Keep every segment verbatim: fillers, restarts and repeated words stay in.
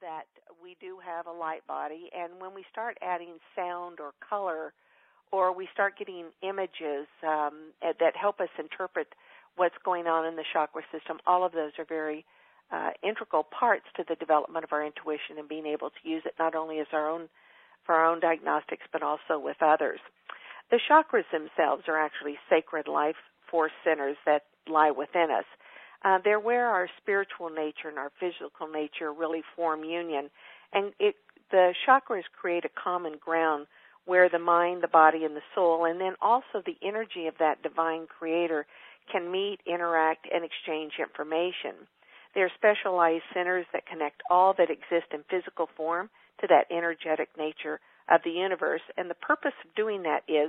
that we do have a light body, and when we start adding sound or color, or we start getting images um, that help us interpret what's going on in the chakra system, all of those are very uh, integral parts to the development of our intuition and being able to use it not only as our own for our own diagnostics, but also with others. The chakras themselves are actually sacred life force centers that lie within us. Uh, they're where our spiritual nature and our physical nature really form union. And it, the chakras create a common ground where the mind, the body, and the soul, and then also the energy of that divine creator can meet, interact, and exchange information. They're specialized centers that connect all that exists in physical form to that energetic nature of the universe. And the purpose of doing that is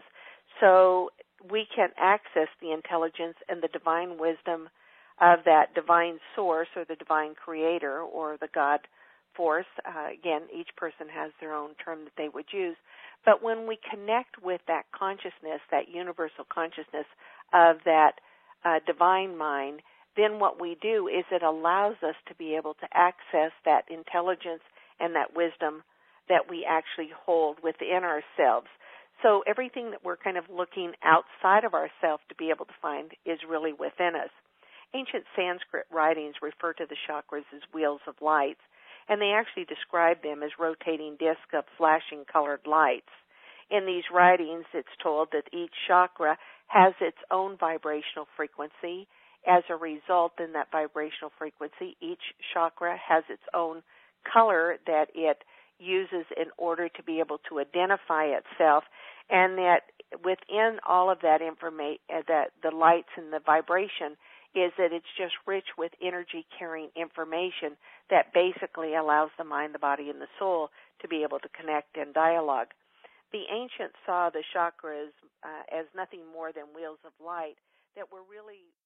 so we can access the intelligence and the divine wisdom of that divine source or the divine creator or the God force. Uh, again, each person has their own term that they would use. But when we connect with that consciousness, that universal consciousness of that uh, divine mind, then what we do is it allows us to be able to access that intelligence and that wisdom that we actually hold within ourselves. So everything that we're kind of looking outside of ourselves to be able to find is really within us. Ancient Sanskrit writings refer to the chakras as wheels of lights, and they actually describe them as rotating discs of flashing colored lights. In these writings, it's told that each chakra has its own vibrational frequency. As a result, in that vibrational frequency, each chakra has its own color that it uses in order to be able to identify itself, and that within all of that information, that the lights and the vibration is that it's just rich with energy-carrying information that basically allows the mind, the body, and the soul to be able to connect and dialogue. The ancients saw the chakras uh, as nothing more than wheels of light that were really